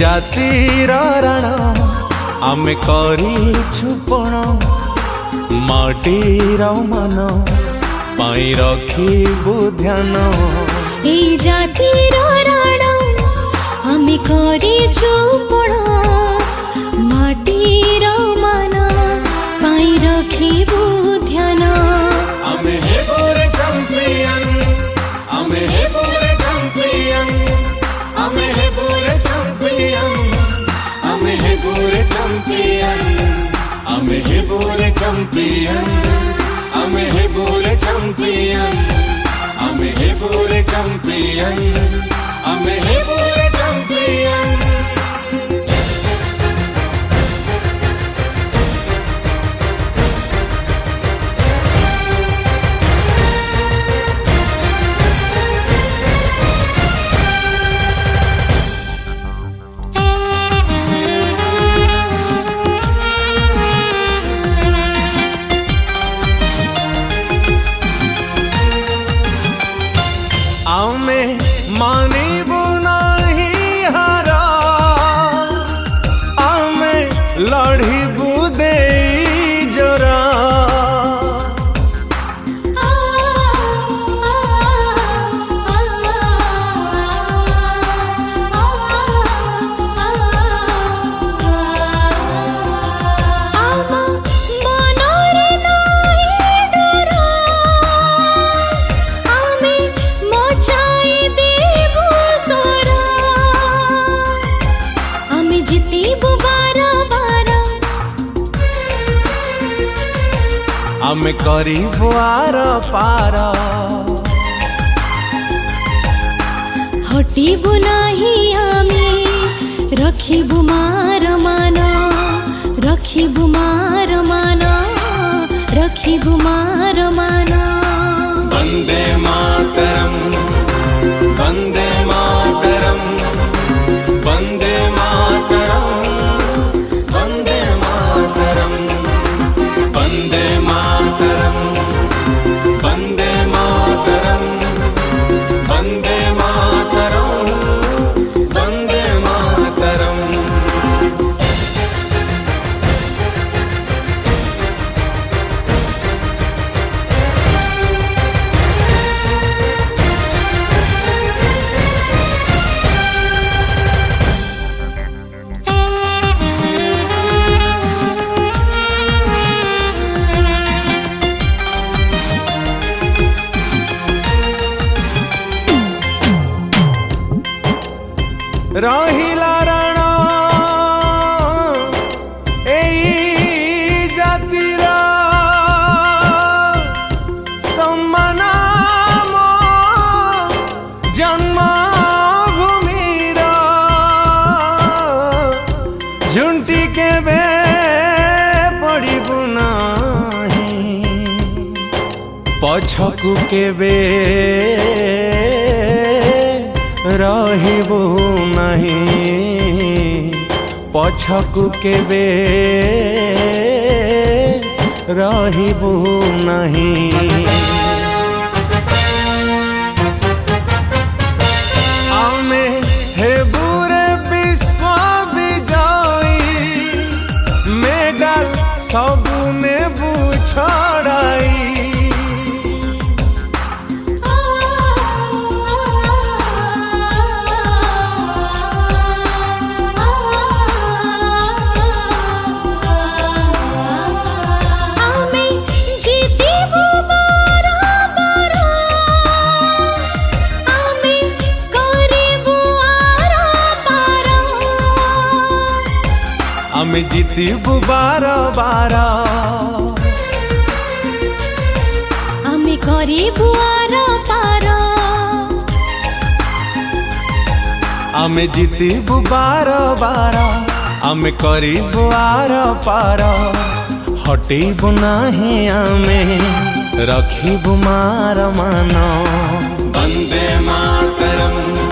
जातिर राण आमे करिछु पण माटीर मन पाई रखिबु ध्यान ए जातिर राण आमे करिछु पण माटीर मन पाई रखिबु ध्यान आमे हेबुरे चैंपियन आमे हेबुरे चैंपियन आमे हेबुरे चैंपियन आमे हेबुरे चैंपियन आमे हेबुरे चैंपियन आमे हेबुरे चैंपियन आमे हेबुरे चैंपियन आमे हेबुरे चैंपियन आमे मानिबु नहीं हार आमे लड़िबु दे जोरा आमे करिबु आर पार हटिबु नाही आमे रखिबु मार मान रखिबु मार मान रखिबु मार मान वंदे मातरम वंदे मातरम वंदे मातरम वंदे मातरम वंदे मातरम वंदे मातरम वंदे मातरम वंदे मातरम रहिला राण एई जातिर सम्मान जन्मभूमिर झुंटी केबे पड़िबु नाही पछकु केबे रहिबु नहीं पछकु केबे रहिबु नहीं आमे हेबुरे विश्व विजयी मेडल सबु नेबु छड़ाई आमे जीतिबु बार बार आमे करिबु आर पार आमे जीतिबु बार बार आमे करिबु आर पार हटिबु नाही आमे रखिबु मार मान वंदे मातरम।